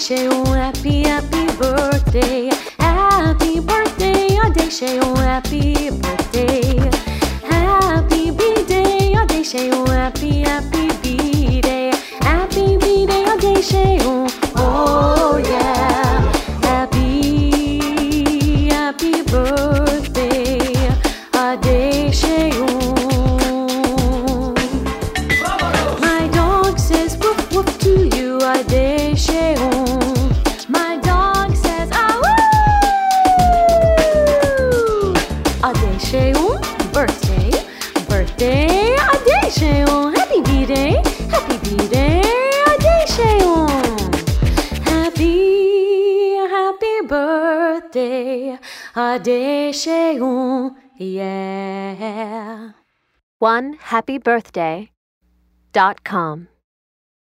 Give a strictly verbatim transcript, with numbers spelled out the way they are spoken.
Adéṣeun, happy, happy birthday. Happy birthday, Adéṣeun, happy birthday. Happy B-day, Adéṣeun, happy, happy B-day. Happy B-day, Adéṣeun, oh yeah. Happy, happy birthday, Adéṣeun. My dog says woof woof to you, Adéṣeun. My dog says ah woo. Adéṣeun, birthday, birthday, Adéṣeun. Happy B-day, happy B-day, Adéṣeun. Happy, happy birthday, Adéṣeun, yeah. one happy birthday dot com